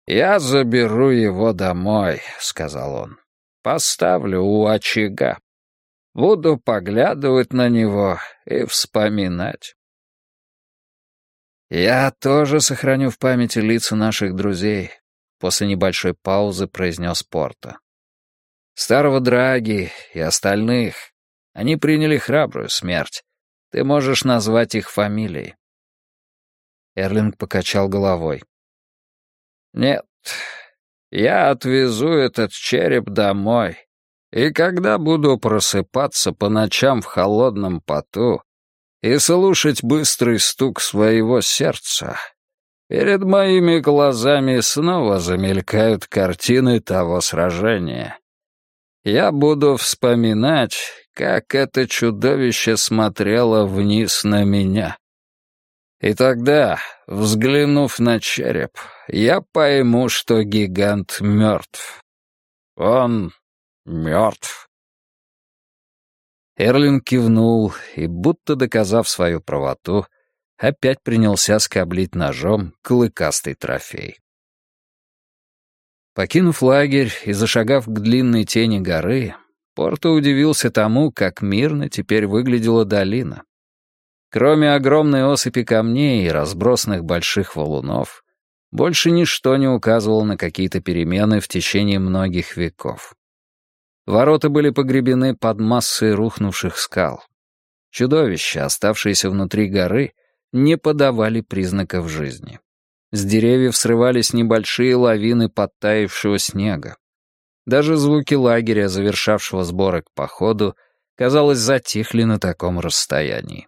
«Я заберу его домой», — сказал он. «Поставлю у очага. Буду поглядывать на него и вспоминать». «Я тоже сохраню в памяти лица наших друзей», — после небольшой паузы произнес Порто. «Старого Драги и остальных. Они приняли храбрую смерть. Ты можешь назвать их фамилией». Эрлинг покачал головой. «Нет, я отвезу этот череп домой, и когда буду просыпаться по ночам в холодном поту и слушать быстрый стук своего сердца, перед моими глазами снова замелькают картины того сражения. Я буду вспоминать, как это чудовище смотрело вниз на меня. И тогда, взглянув на череп, я пойму, что гигант мертв. Он мертв». Эрлинг кивнул и, будто доказав свою правоту, опять принялся скоблить ножом клыкастый трофей. Покинув лагерь и зашагав к длинной тени горы, Порто удивился тому, как мирно теперь выглядела долина. Кроме огромной осыпи камней и разбросанных больших валунов, больше ничто не указывало на какие-то перемены в течение многих веков. Ворота были погребены под массой рухнувших скал. Чудовища, оставшиеся внутри горы, не подавали признаков жизни. С деревьев срывались небольшие лавины подтаявшего снега. Даже звуки лагеря, завершавшего сборы к походу, казалось, затихли на таком расстоянии.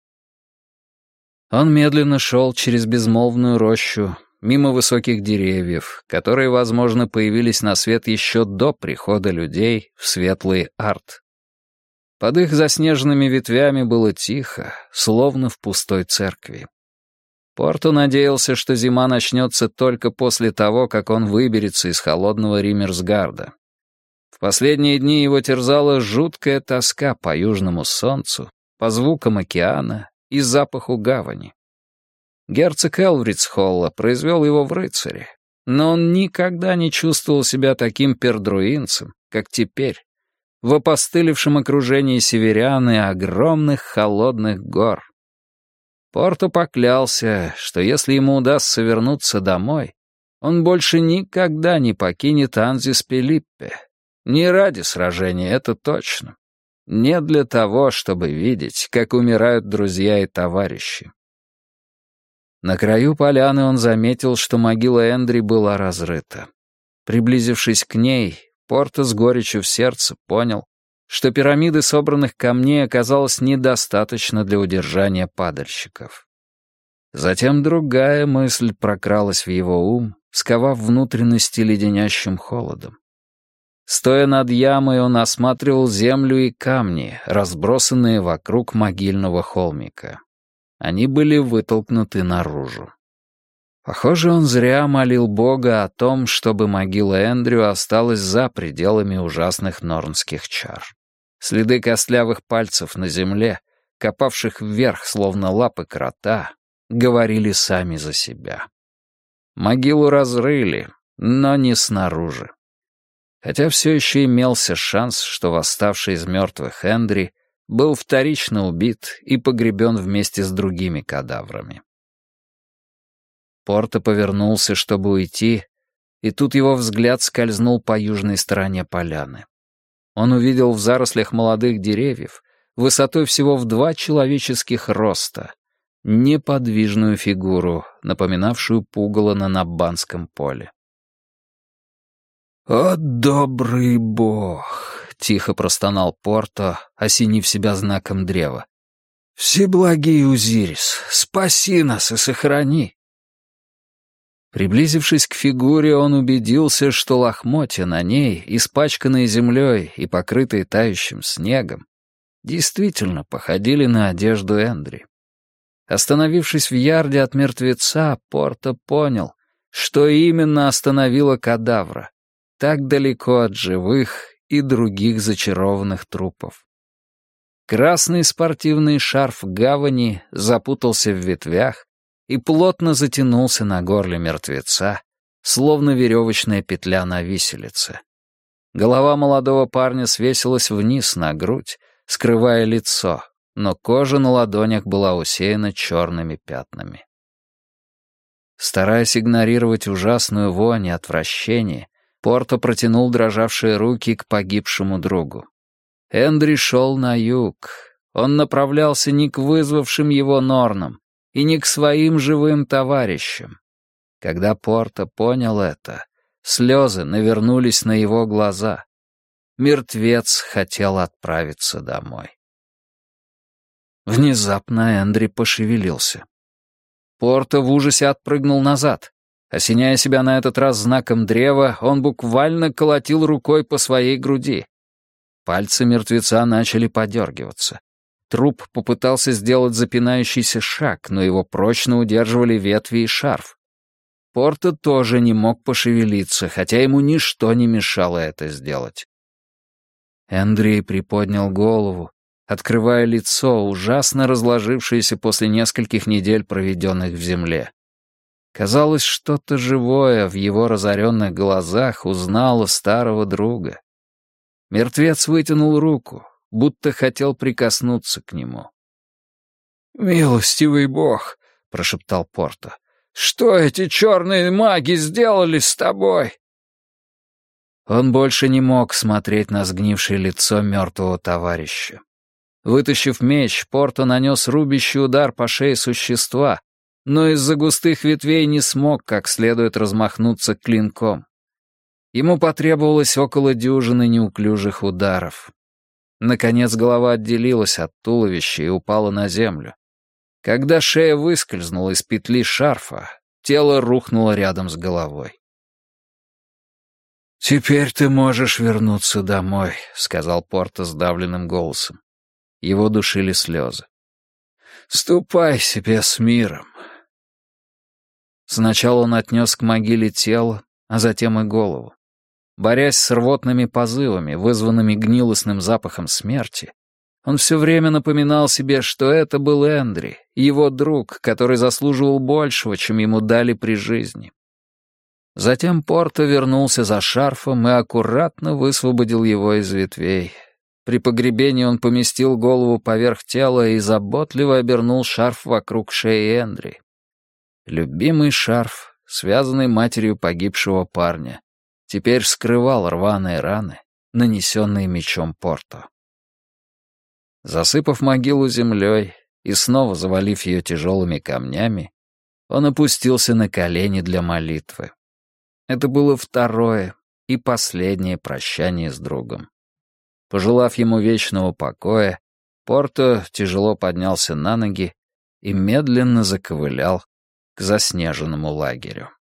Он медленно шел через безмолвную рощу, мимо высоких деревьев, которые, возможно, появились на свет еще до прихода людей в светлый Арт. Под их заснеженными ветвями было тихо, словно в пустой церкви. Порто надеялся, что зима начнется только после того, как он выберется из холодного Риммерсгарда. В последние дни его терзала жуткая тоска по южному солнцу, по звукам океана и запаху гавани. Герцог Элвридсхолла произвел его в рыцаре, но он никогда не чувствовал себя таким пердруинцем, как теперь, в опостылевшем окружении северян и огромных холодных гор. Порто поклялся, что если ему удастся вернуться домой, он больше никогда не покинет Анзис-Пилиппе. Не ради сражения, это точно. Не для того, чтобы видеть, как умирают друзья и товарищи. На краю поляны он заметил, что могила Эндри была разрыта. Приблизившись к ней, Порто с горечью в сердце понял, что пирамиды собранных камней оказалось недостаточно для удержания падальщиков. Затем другая мысль прокралась в его ум, сковав внутренности леденящим холодом. Стоя над ямой, он осматривал землю и камни, разбросанные вокруг могильного холмика. Они были вытолкнуты наружу. Похоже, он зря молил Бога о том, чтобы могила Эндрю осталась за пределами ужасных норнских чар. Следы костлявых пальцев на земле, копавших вверх, словно лапы крота, говорили сами за себя. Могилу разрыли, но не снаружи. Хотя все еще имелся шанс, что восставший из мертвых Эндри был вторично убит и погребен вместе с другими кадаврами. Порто повернулся, чтобы уйти, и тут его взгляд скользнул по южной стороне поляны. Он увидел в зарослях молодых деревьев, высотой всего в 2 человеческих роста, неподвижную фигуру, напоминавшую пугало на Наббанском поле. «О, добрый бог!» — тихо простонал Порто, осенив себя знаком древа. «Всеблагий Узирис, спаси нас и сохрани!» Приблизившись к фигуре, он убедился, что лохмотья на ней, испачканные землей и покрытые тающим снегом, действительно походили на одежду Эндри. Остановившись в ярде от мертвеца, Порто понял, что именно остановило кадавра, так далеко от живых и других зачарованных трупов. Красный спортивный шарф гавани запутался в ветвях и плотно затянулся на горле мертвеца, словно веревочная петля на виселице. Голова молодого парня свесилась вниз на грудь, скрывая лицо, но кожа на ладонях была усеяна черными пятнами. Стараясь игнорировать ужасную вонь и отвращение, Порто протянул дрожавшие руки к погибшему другу. Эндри шел на юг. Он направлялся не к вызвавшим его Норнам и не к своим живым товарищам. Когда Порто понял это, слезы навернулись на его глаза. Мертвец хотел отправиться домой. Внезапно Эндри пошевелился. Порто в ужасе отпрыгнул назад. Осеняя себя на этот раз знаком древа, он буквально колотил рукой по своей груди. Пальцы мертвеца начали подергиваться. Труп попытался сделать запинающийся шаг, но его прочно удерживали ветви и шарф. Порто тоже не мог пошевелиться, хотя ему ничто не мешало это сделать. Эндри приподнял голову, открывая лицо, ужасно разложившееся после нескольких недель, проведенных в земле. Казалось, что-то живое в его разоренных глазах узнало старого друга. Мертвец вытянул руку, будто хотел прикоснуться к нему. «Милостивый бог!» — прошептал Порто. «Что эти черные маги сделали с тобой?» Он больше не мог смотреть на сгнившее лицо мертвого товарища. Вытащив меч, Порто нанес рубящий удар по шее существа, но из-за густых ветвей не смог как следует размахнуться клинком. Ему потребовалось около дюжины неуклюжих ударов. Наконец голова отделилась от туловища и упала на землю. Когда шея выскользнула из петли шарфа, тело рухнуло рядом с головой. «Теперь ты можешь вернуться домой», — сказал Порто сдавленным голосом. Его душили слезы. «Ступай себе с миром». Сначала он отнес к могиле тело, а затем и голову. Борясь с рвотными позывами, вызванными гнилостным запахом смерти, он все время напоминал себе, что это был Эндри, его друг, который заслуживал большего, чем ему дали при жизни. Затем Порто вернулся за шарфом и аккуратно высвободил его из ветвей. При погребении он поместил голову поверх тела и заботливо обернул шарф вокруг шеи Эндри. Любимый шарф, связанный матерью погибшего парня, теперь скрывал рваные раны, нанесенные мечом Порто. Засыпав могилу землей и снова завалив ее тяжелыми камнями, он опустился на колени для молитвы. Это было второе и последнее прощание с другом. Пожелав ему вечного покоя, Порто тяжело поднялся на ноги и медленно заковылял к заснеженному лагерю.